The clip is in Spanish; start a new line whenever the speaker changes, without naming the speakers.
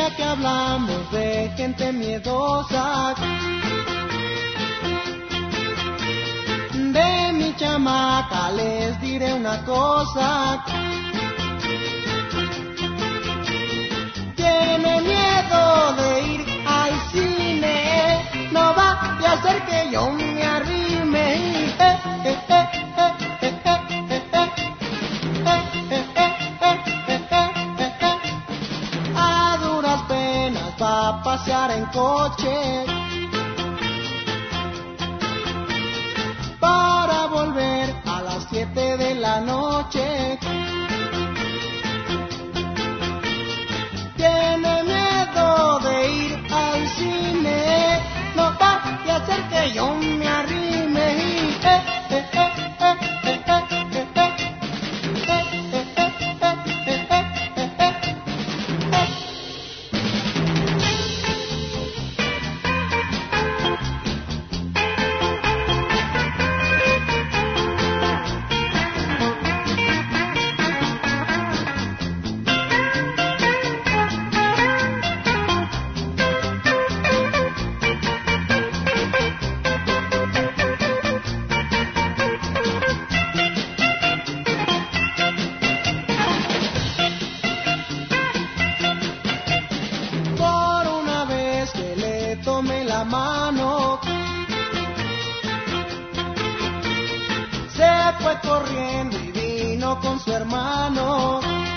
Ya que hablamos de gente miedosa, de mi chamaca les diré una cosa. Tiene miedo de ir al cine, no va a hacer que yo me arrime. A duras penas va a pasear en coche para volver a las 7 de la noche. Tiene miedo de ir al cine, no va a hacer que yo me arrime. Mano, se fue corriendo y vino con su hermano.